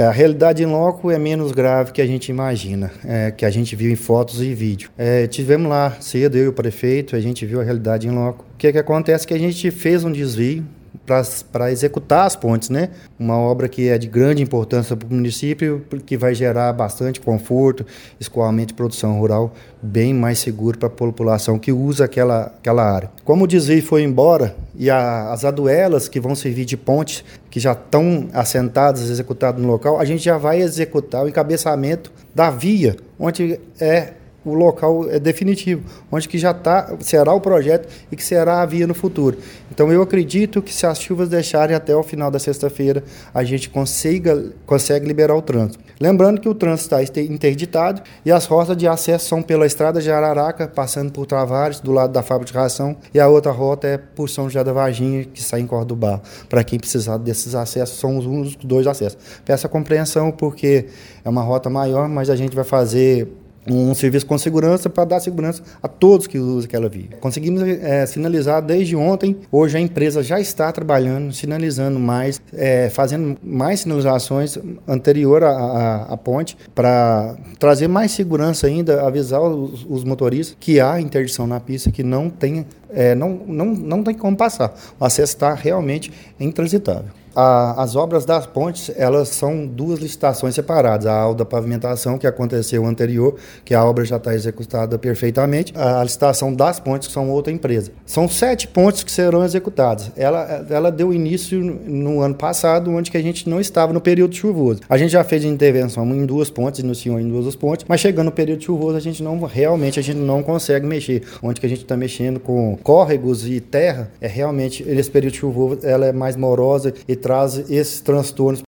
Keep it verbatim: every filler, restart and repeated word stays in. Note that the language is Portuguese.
É, a realidade em loco é menos grave que a gente imagina, é, que a gente viu em fotos e vídeo. É, tivemos lá cedo, eu e o prefeito, a gente viu a realidade em loco. O que, que acontece é que a gente fez um desvio para executar as pontes, né? Uma obra que é de grande importância para o município, que vai gerar bastante conforto, escoamento de produção rural bem mais seguro para a população que usa aquela, aquela área. Como o desvio foi embora e a, as aduelas que vão servir de pontes, que já estão assentadas, executadas no local, a gente já vai executar o encabeçamento da via, onde é o local é definitivo, onde que já tá, será o projeto e que será a via no futuro. Então eu acredito que se as chuvas deixarem até o final da sexta-feira, a gente consiga, consegue liberar o trânsito. Lembrando que o trânsito está interditado e as rotas de acesso são pela estrada de Araraca, passando por Travares, do lado da fábrica de ração, e a outra rota é por São José da Varginha, que sai em Cordubá. Para quem precisar desses acessos, são os únicos dois acessos. Peço a compreensão porque é uma rota maior, mas a gente vai fazer um serviço com segurança para dar segurança a todos que usam aquela via. Conseguimos é, sinalizar desde ontem, hoje a empresa já está trabalhando, sinalizando mais, é, fazendo mais sinalizações anterior à, à, à ponte, para trazer mais segurança ainda, avisar os, os motoristas que há interdição na pista, que não tem, é, não, não, não tem como passar. O acesso está realmente intransitável. A, as obras das pontes, elas são duas licitações separadas. A aula da pavimentação, que aconteceu anterior, que a obra já está executada perfeitamente. A, a licitação das pontes, que são outra empresa. São sete pontes que serão executadas. Ela, ela deu início no ano passado, onde que a gente não estava no período chuvoso. A gente já fez intervenção em duas pontes, iniciou em duas pontes, mas chegando no período chuvoso, a gente não, realmente a gente não consegue mexer. Onde que a gente está mexendo com córregos e terra, é realmente, nesse período chuvoso, ela é mais morosa e traz esses transtornos